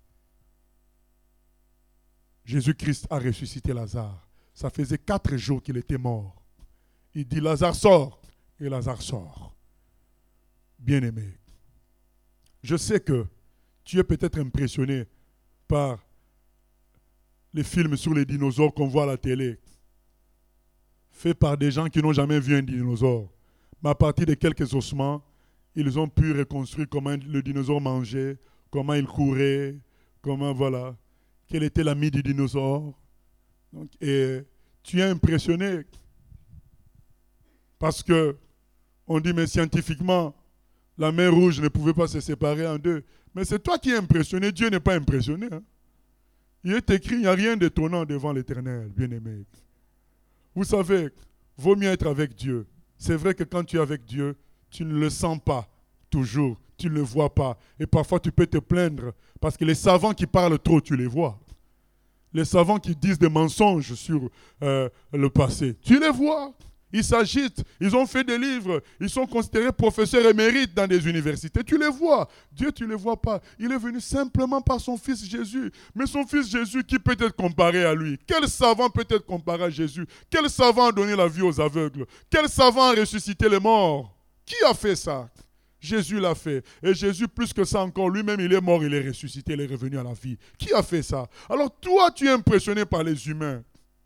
Jésus-Christ a ressuscité Lazare. Ça faisait 4 jours qu'il était mort. Il dit, Lazare sort, et Lazare sort. Bien-aimé, je sais que tu es peut-être impressionné par les films sur les dinosaures qu'on voit à la télé, faits par des gens qui n'ont jamais vu un dinosaure. Mais à partir de quelques ossements, ils ont pu reconstruire comment le dinosaure mangeait, comment il courait, comment, voilà, quel était l'ami du dinosaure. Donc, et tu es impressionné parce que on dit, mais scientifiquement, la mer Rouge ne pouvait pas se séparer en deux. Mais c'est toi qui es impressionné, Dieu n'est pas impressionné. Hein? Il est écrit, il n'y a rien d'étonnant devant l'Éternel, bien-aimé. Vous savez, vaut mieux être avec Dieu. C'est vrai que quand tu es avec Dieu, tu ne le sens pas toujours, tu ne le vois pas. Et parfois tu peux te plaindre parce que les savants qui parlent trop, tu les vois. Les savants qui disent des mensonges sur le passé, tu les vois. Ils s'agitent, ils ont fait des livres, ils sont considérés professeurs émérites dans des universités. Tu les vois. Dieu, tu ne les vois pas. Il est venu simplement par son fils Jésus. Mais son fils Jésus, qui peut être comparé à lui? Quel savant peut être comparé à Jésus? Quel savant a donné la vie aux aveugles? Quel savant a ressuscité les morts? Qui a fait ça? Jésus l'a fait. Et Jésus, plus que ça encore, lui-même, il est mort, il est ressuscité, il est revenu à la vie. Qui a fait ça? Alors toi, tu es impressionné par les humains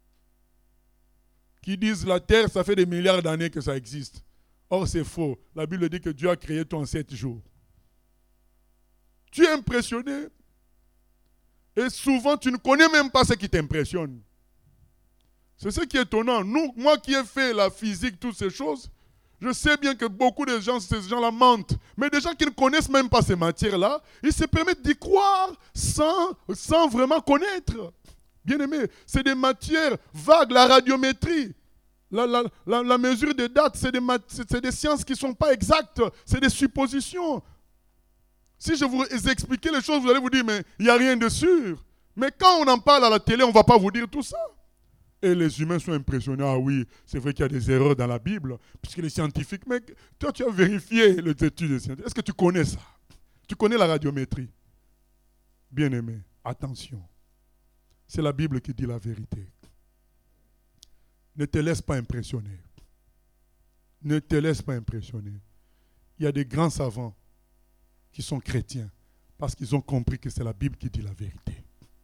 qui disent la terre, ça fait des milliards d'années que ça existe. Or, c'est faux. La Bible dit que Dieu a créé tout en 7 jours. Tu es impressionné. Et souvent, tu ne connais même pas ce qui t'impressionne. C'est ce qui est étonnant. Moi qui ai fait la physique, toutes ces choses, je sais bien que beaucoup de gens, ces gens-là mentent. Mais des gens qui ne connaissent même pas ces matières-là, ils se permettent d'y croire sans vraiment connaître. Bien-aimé, c'est des matières vagues, la radiométrie, la mesure des dates, c'est des sciences qui ne sont pas exactes, c'est des suppositions. Si je vous expliquais les choses, vous allez vous dire, mais il n'y a rien de sûr. Mais quand on en parle à la télé, on ne va pas vous dire tout ça. Et les humains sont impressionnés. Ah oui, c'est vrai qu'il y a des erreurs dans la Bible, puisque les scientifiques, mais toi tu as vérifié les études des scientifiques. Est-ce que tu connais ça? Tu connais la radiométrie? Bien-aimé, attention. C'est la Bible qui dit la vérité. Ne te laisse pas impressionner. Ne te laisse pas impressionner. Il y a des grands savants qui sont chrétiens parce qu'ils ont compris que c'est la Bible qui dit la vérité.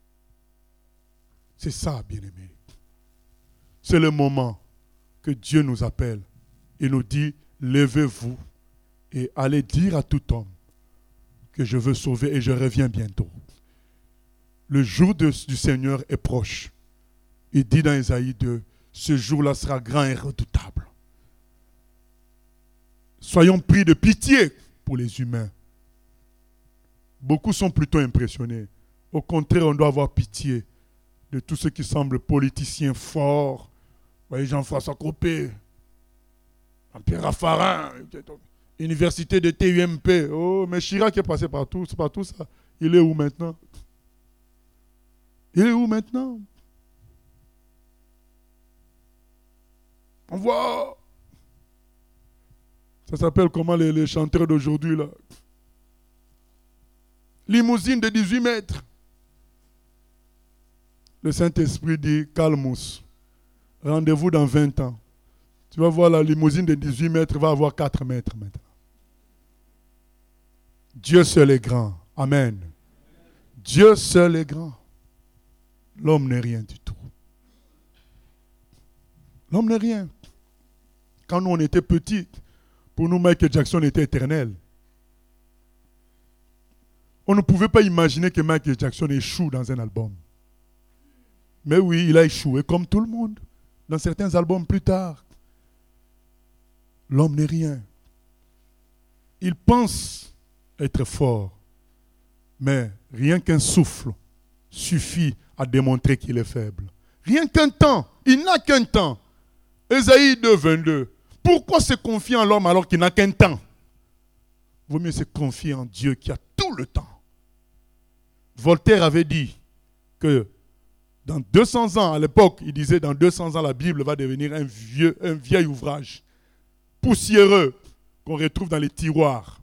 C'est ça, bien-aimé. C'est le moment que Dieu nous appelle et nous dit, levez-vous et allez dire à tout homme que je veux sauver et je reviens bientôt. Le jour du Seigneur est proche. Il dit dans Ésaïe 2, ce jour-là sera grand et redoutable. Soyons pris de pitié pour les humains. Beaucoup sont plutôt impressionnés. Au contraire, on doit avoir pitié de tous ceux qui semblent politiciens forts. Vous voyez Jean-François Copé, Pierre Raffarin, Université de TUMP. Oh, mais Chirac est passé partout, c'est pas tout ça. Il est où maintenant? Il est où maintenant? On voit. Ça s'appelle comment les chanteurs d'aujourd'hui là? Limousine de 18 mètres. Le Saint-Esprit dit, calmos, rendez-vous dans 20 ans. Tu vas voir la limousine de 18 mètres va avoir 4 mètres maintenant. Dieu seul est grand. Amen. Dieu seul est grand. L'homme n'est rien du tout. L'homme n'est rien. Quand nous on était petits, pour nous Michael Jackson était éternel. On ne pouvait pas imaginer que Michael Jackson échoue dans un album. Mais oui, il a échoué comme tout le monde dans certains albums plus tard. L'homme n'est rien. Il pense être fort, mais rien qu'un souffle suffit à démontrer qu'il est faible. Rien qu'un temps, il n'a qu'un temps. Ésaïe 2, 22. Pourquoi se confier en l'homme alors qu'il n'a qu'un temps? Vaut mieux se confier en Dieu qui a tout le temps. Voltaire avait dit que dans 200 ans, à l'époque, il disait dans 200 ans, la Bible va devenir un vieil ouvrage poussiéreux qu'on retrouve dans les tiroirs.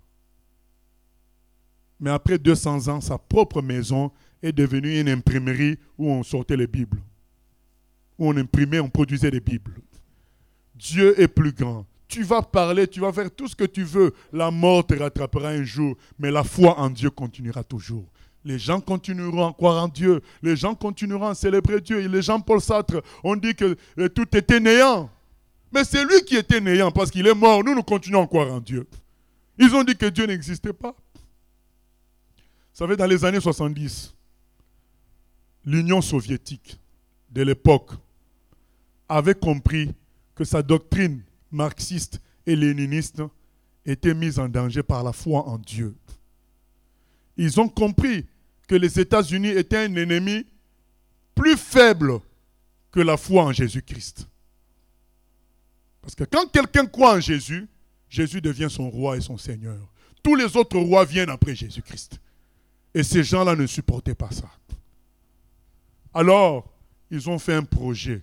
Mais après 200 ans, sa propre maison est devenue une imprimerie où on sortait les Bibles. Où on imprimait, on produisait des Bibles. Dieu est plus grand. Tu vas parler, tu vas faire tout ce que tu veux. La mort te rattrapera un jour, mais la foi en Dieu continuera toujours. Les gens continueront à croire en Dieu. Les gens continueront à célébrer Dieu. Et les Jean-Paul Sartre ont dit que tout était néant. Mais c'est lui qui était néant parce qu'il est mort. Nous continuons à croire en Dieu. Ils ont dit que Dieu n'existait pas. Vous savez, dans les années 70, l'Union soviétique de l'époque avait compris que sa doctrine marxiste et léniniste était mise en danger par la foi en Dieu. Ils ont compris que les États-Unis étaient un ennemi plus faible que la foi en Jésus-Christ. Parce que quand quelqu'un croit en Jésus, Jésus devient son roi et son seigneur. Tous les autres rois viennent après Jésus-Christ. Et ces gens-là ne supportaient pas ça. Alors, ils ont fait un projet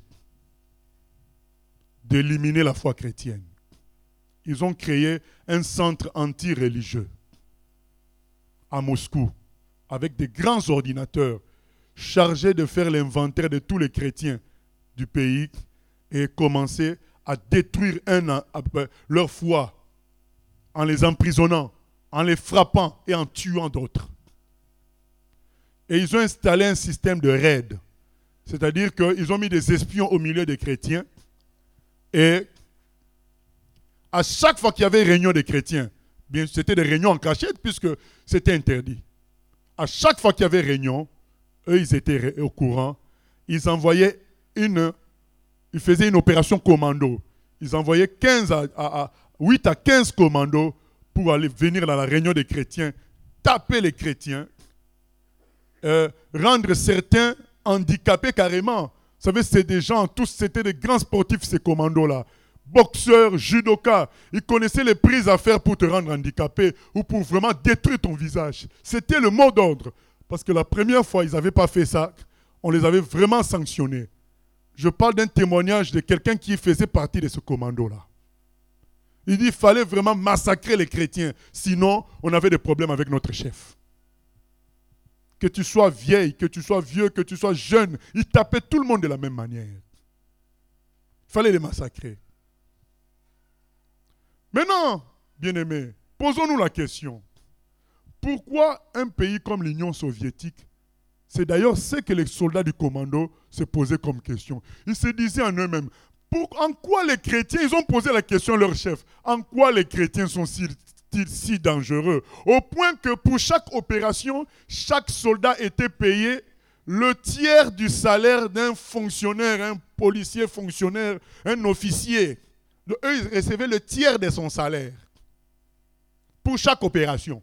d'éliminer la foi chrétienne. Ils ont créé un centre anti-religieux à Moscou, avec des grands ordinateurs chargés de faire l'inventaire de tous les chrétiens du pays et commencer à détruire leur foi en les emprisonnant, en les frappant et en tuant d'autres. Et ils ont installé un système de raid. C'est-à-dire qu'ils ont mis des espions au milieu des chrétiens et à chaque fois qu'il y avait réunion des chrétiens, bien, c'était des réunions en cachette puisque c'était interdit. À chaque fois qu'il y avait réunion, eux, ils étaient au courant. Ils faisaient une opération commando. Ils envoyaient 8 à 15 commandos pour aller venir dans la réunion des chrétiens, taper les chrétiens, rendre certains handicapés carrément. Vous savez, c'est des gens, tous, c'était des grands sportifs, ces commandos-là. Boxeurs, judokas, ils connaissaient les prises à faire pour te rendre handicapé ou pour vraiment détruire ton visage. C'était le mot d'ordre. Parce que la première fois, ils n'avaient pas fait ça. On les avait vraiment sanctionnés. Je parle d'un témoignage de quelqu'un qui faisait partie de ce commando-là. Il dit qu'il fallait vraiment massacrer les chrétiens. Sinon, on avait des problèmes avec notre chef. Que tu sois vieille, que tu sois vieux, que tu sois jeune, ils tapaient tout le monde de la même manière. Il fallait les massacrer. Maintenant, bien-aimés, posons-nous la question. Pourquoi un pays comme l'Union soviétique, c'est d'ailleurs ce que les soldats du commando se posaient comme question. Ils se disaient en eux-mêmes, en quoi les chrétiens, ils ont posé la question à leur chef, en quoi les chrétiens sont si dangereux? Au point que pour chaque opération, chaque soldat était payé le tiers du salaire d'un fonctionnaire, un policier fonctionnaire, un officier. Eux, ils recevaient le tiers de son salaire pour chaque opération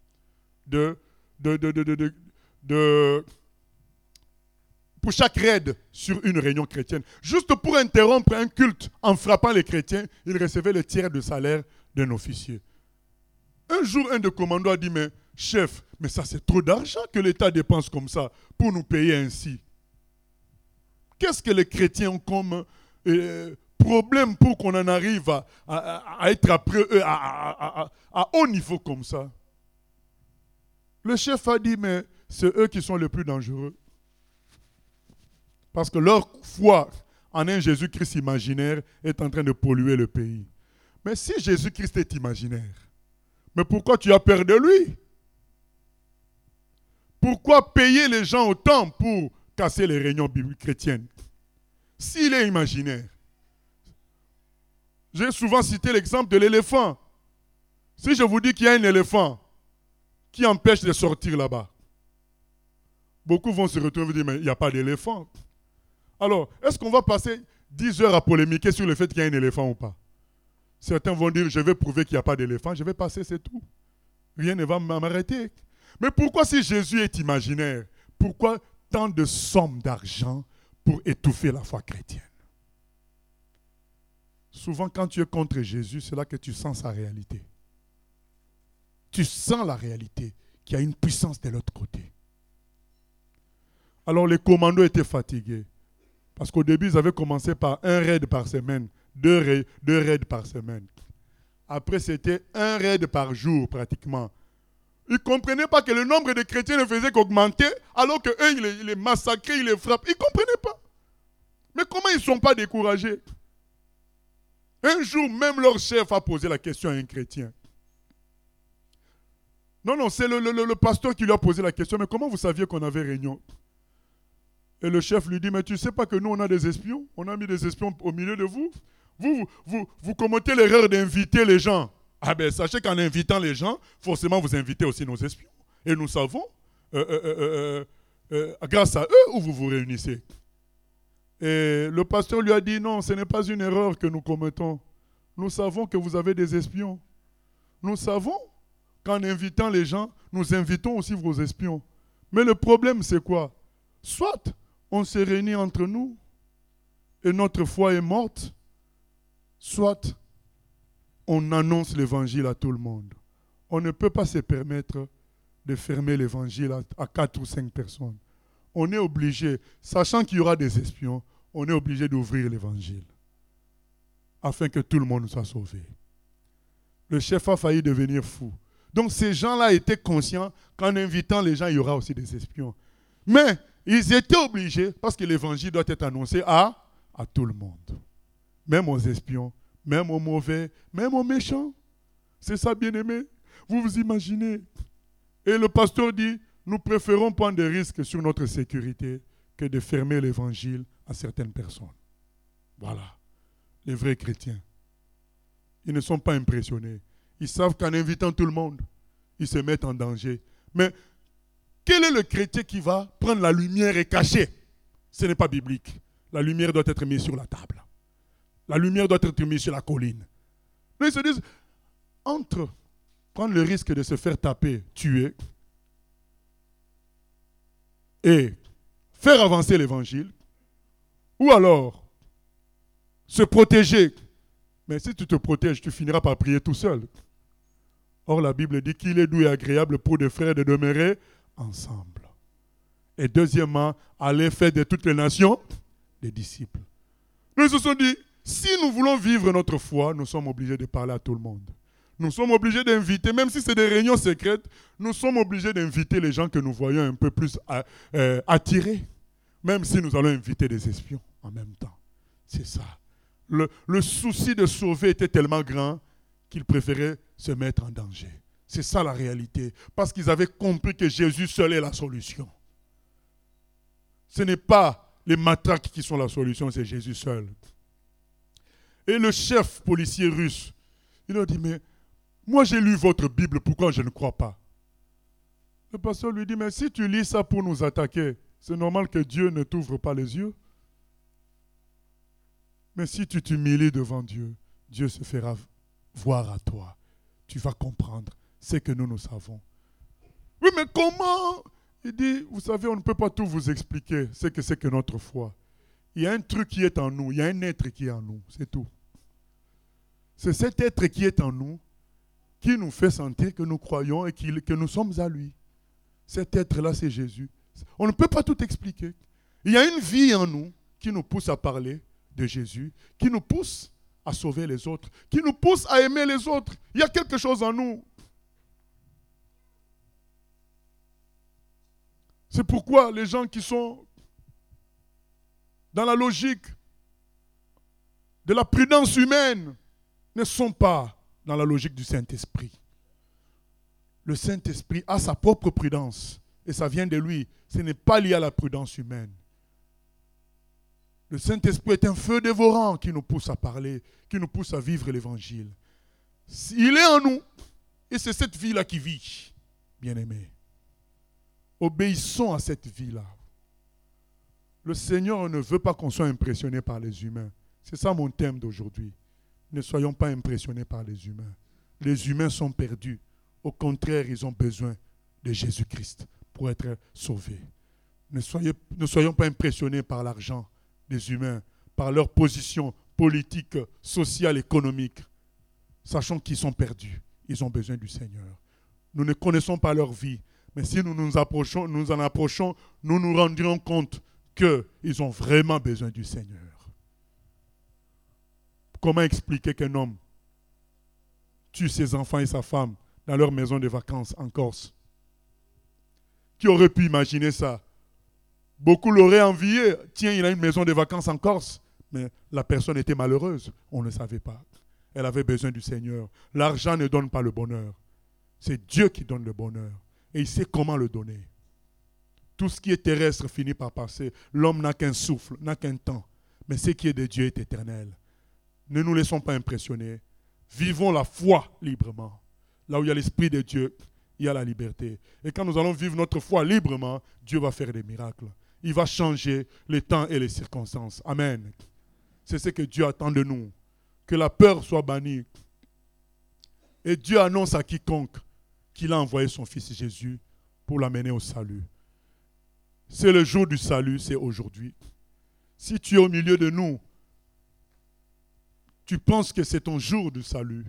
pour chaque raid sur une réunion chrétienne. Juste pour interrompre un culte en frappant les chrétiens, ils recevaient le tiers de salaire d'un officier. Un jour, un des commandos a dit, mais chef, mais ça c'est trop d'argent que l'État dépense comme ça pour nous payer ainsi. Qu'est-ce que les chrétiens ont comme problème pour qu'on en arrive à être après eux à haut niveau comme ça? Le chef a dit, mais c'est eux qui sont les plus dangereux. Parce que leur foi en un Jésus-Christ imaginaire est en train de polluer le pays. Mais si Jésus-Christ est imaginaire, mais pourquoi tu as peur de lui? Pourquoi payer les gens autant pour casser les réunions bibliques chrétiennes? S'il est imaginaire. J'ai souvent cité l'exemple de l'éléphant. Si je vous dis qu'il y a un éléphant qui empêche de sortir là-bas, beaucoup vont se retrouver et dire, mais il n'y a pas d'éléphant. Alors, est-ce qu'on va passer 10 heures à polémiquer sur le fait qu'il y a un éléphant ou pas? Certains vont dire, je vais prouver qu'il n'y a pas d'éléphant, je vais passer, c'est tout. Rien ne va m'arrêter. Mais pourquoi si Jésus est imaginaire, pourquoi tant de sommes d'argent pour étouffer la foi chrétienne? Souvent, quand tu es contre Jésus, c'est là que tu sens sa réalité. Tu sens la réalité, qu'il y a une puissance de l'autre côté. Alors les commandos étaient fatigués. Parce qu'au début, ils avaient commencé par un raid par semaine, deux raids par semaine. Après, c'était un raid par jour pratiquement. Ils ne comprenaient pas que le nombre de chrétiens ne faisait qu'augmenter, alors qu'eux, ils les massacraient, ils les frappent. Ils ne comprenaient pas. Mais comment ils ne sont pas découragés? Un jour, même leur chef a posé la question à un chrétien. Non, c'est le pasteur qui lui a posé la question, mais comment vous saviez qu'on avait réunion? Et le chef lui dit, mais tu ne sais pas que nous, on a des espions? On a mis des espions au milieu de vous? Vous commettez l'erreur d'inviter les gens. Ah ben, sachez qu'en invitant les gens, forcément, vous invitez aussi nos espions. Et nous savons, grâce à eux, où vous vous réunissez. Et le pasteur lui a dit, non, ce n'est pas une erreur que nous commettons. Nous savons que vous avez des espions. Nous savons qu'en invitant les gens, nous invitons aussi vos espions. Mais le problème, c'est quoi? Soit on se réunit entre nous et notre foi est morte, soit on annonce l'évangile à tout le monde. On ne peut pas se permettre de fermer l'évangile à 4 ou 5 personnes. On est obligé, sachant qu'il y aura des espions, on est obligé d'ouvrir l'évangile afin que tout le monde soit sauvé. Le chef a failli devenir fou. Donc ces gens-là étaient conscients qu'en invitant les gens, il y aura aussi des espions. Mais ils étaient obligés, parce que l'évangile doit être annoncé à tout le monde. Même aux espions, même aux mauvais, même aux méchants. C'est ça, bien-aimé. Vous vous imaginez. Et le pasteur dit, nous préférons prendre des risques sur notre sécurité que de fermer l'évangile à certaines personnes. Voilà. Les vrais chrétiens. Ils ne sont pas impressionnés. Ils savent qu'en invitant tout le monde, ils se mettent en danger. Mais quel est le chrétien qui va prendre la lumière et cacher? Ce n'est pas biblique. La lumière doit être mise sur la table. La lumière doit être mise sur la colline. Là, ils se disent, entre prendre le risque de se faire taper, tuer, et faire avancer l'évangile, ou alors se protéger. Mais si tu te protèges, tu finiras par prier tout seul. Or, la Bible dit qu'il est doux et agréable pour des frères de demeurer ensemble. Et deuxièmement, aller faire de toutes les nations des disciples. Nous se sommes dit, si nous voulons vivre notre foi, nous sommes obligés de parler à tout le monde. Nous sommes obligés d'inviter, même si c'est des réunions secrètes, nous sommes obligés d'inviter les gens que nous voyons un peu plus attirés. Même si nous allons inviter des espions en même temps. C'est ça. Le souci de sauver était tellement grand qu'ils préféraient se mettre en danger. C'est ça la réalité. Parce qu'ils avaient compris que Jésus seul est la solution. Ce n'est pas les matraques qui sont la solution, c'est Jésus seul. Et le chef policier russe, il a dit, mais moi j'ai lu votre Bible, pourquoi je ne crois pas? Le pasteur lui dit, mais si tu lis ça pour nous attaquer, c'est normal que Dieu ne t'ouvre pas les yeux. Mais si tu t'humilies devant Dieu, Dieu se fera voir à toi. Tu vas comprendre ce que nous savons. Oui, mais comment? Il dit, vous savez, on ne peut pas tout vous expliquer ce que c'est que notre foi. Il y a un truc qui est en nous, il y a un être qui est en nous, c'est tout. C'est cet être qui est en nous qui nous fait sentir que nous croyons et que nous sommes à lui. Cet être-là, c'est Jésus. On ne peut pas tout expliquer. Il y a une vie en nous qui nous pousse à parler de Jésus, qui nous pousse à sauver les autres, qui nous pousse à aimer les autres. Il y a quelque chose en nous. C'est pourquoi les gens qui sont dans la logique de la prudence humaine ne sont pas dans la logique du Saint-Esprit. Le Saint-Esprit a sa propre prudence et ça vient de lui. Ce n'est pas lié à la prudence humaine. Le Saint-Esprit est un feu dévorant qui nous pousse à parler, qui nous pousse à vivre l'Évangile. Il est en nous et c'est cette vie-là qui vit, bien-aimés. Obéissons à cette vie-là. Le Seigneur ne veut pas qu'on soit impressionné par les humains. C'est ça mon thème d'aujourd'hui. Ne soyons pas impressionnés par les humains. Les humains sont perdus. Au contraire, ils ont besoin de Jésus-Christ pour être sauvés. Ne soyons pas impressionnés par l'argent des humains, par leur position politique, sociale, économique. Sachant qu'ils sont perdus. Ils ont besoin du Seigneur. Nous ne connaissons pas leur vie. Mais si nous nous en approchons, nous nous rendrons compte qu'ils ont vraiment besoin du Seigneur. Comment expliquer qu'un homme tue ses enfants et sa femme dans leur maison de vacances en Corse? Qui aurait pu imaginer ça? Beaucoup l'auraient envié. Tiens, il a une maison de vacances en Corse. Mais la personne était malheureuse. On ne le savait pas. Elle avait besoin du Seigneur. L'argent ne donne pas le bonheur. C'est Dieu qui donne le bonheur. Et il sait comment le donner. Tout ce qui est terrestre finit par passer. L'homme n'a qu'un souffle, n'a qu'un temps. Mais ce qui est de Dieu est éternel. Ne nous laissons pas impressionner. Vivons la foi librement. Là où il y a l'Esprit de Dieu, il y a la liberté. Et quand nous allons vivre notre foi librement, Dieu va faire des miracles. Il va changer les temps et les circonstances. Amen. C'est ce que Dieu attend de nous. Que la peur soit bannie. Et Dieu annonce à quiconque qu'il a envoyé son Fils Jésus pour l'amener au salut. C'est le jour du salut, c'est aujourd'hui. Si tu es au milieu de nous, tu penses que c'est ton jour du salut,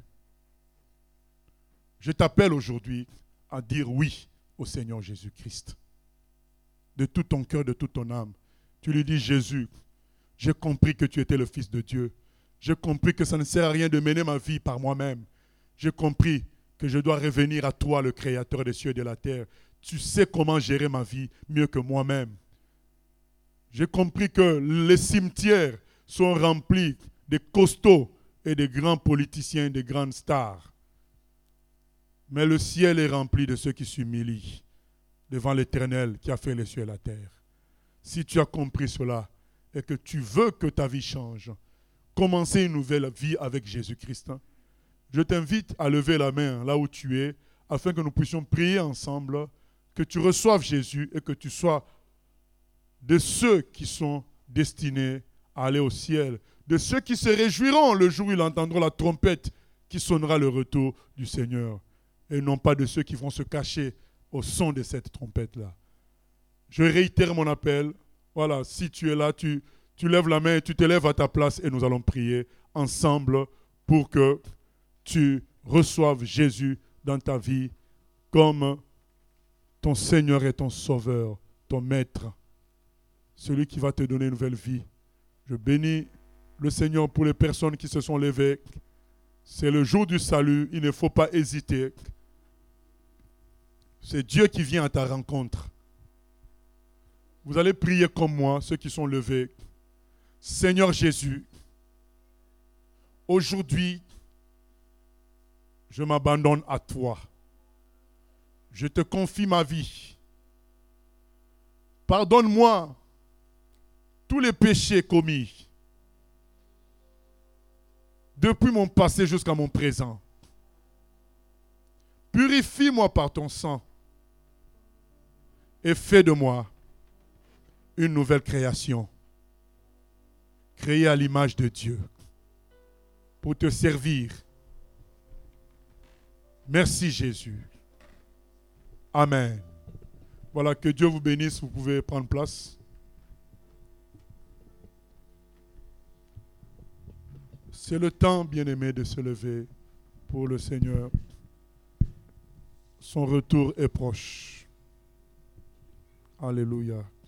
je t'appelle aujourd'hui à dire oui au Seigneur Jésus-Christ. De tout ton cœur, de toute ton âme. Tu lui dis, Jésus, j'ai compris que tu étais le Fils de Dieu. J'ai compris que ça ne sert à rien de mener ma vie par moi-même. J'ai compris que je dois revenir à toi, le Créateur des cieux et de la terre. Tu sais comment gérer ma vie mieux que moi-même. J'ai compris que les cimetières sont remplis de costauds et de grands politiciens, de grandes stars. Mais le ciel est rempli de ceux qui s'humilient devant l'Éternel qui a fait les cieux et la terre. Si tu as compris cela et que tu veux que ta vie change, commencer une nouvelle vie avec Jésus-Christ, je t'invite à lever la main là où tu es afin que nous puissions prier ensemble, que tu reçoives Jésus et que tu sois de ceux qui sont destinés à aller au ciel, de ceux qui se réjouiront le jour où ils entendront la trompette qui sonnera le retour du Seigneur, et non pas de ceux qui vont se cacher au son de cette trompette-là. Je réitère mon appel. Voilà, si tu es là, tu lèves la main et tu te lèves à ta place et nous allons prier ensemble pour que tu reçoives Jésus dans ta vie comme ton Seigneur et ton Sauveur, ton Maître, celui qui va te donner une nouvelle vie. Je bénis le Seigneur pour les personnes qui se sont levées. C'est le jour du salut, il ne faut pas hésiter. C'est Dieu qui vient à ta rencontre. Vous allez prier comme moi, ceux qui sont levés. Seigneur Jésus, aujourd'hui, je m'abandonne à toi. Je te confie ma vie. Pardonne-moi tous les péchés commis depuis mon passé jusqu'à mon présent. Purifie-moi par ton sang et fais de moi une nouvelle création, créée à l'image de Dieu, pour te servir. Merci Jésus. Amen. Voilà, que Dieu vous bénisse, vous pouvez prendre place. C'est le temps, bien-aimé, de se lever pour le Seigneur. Son retour est proche. Alléluia.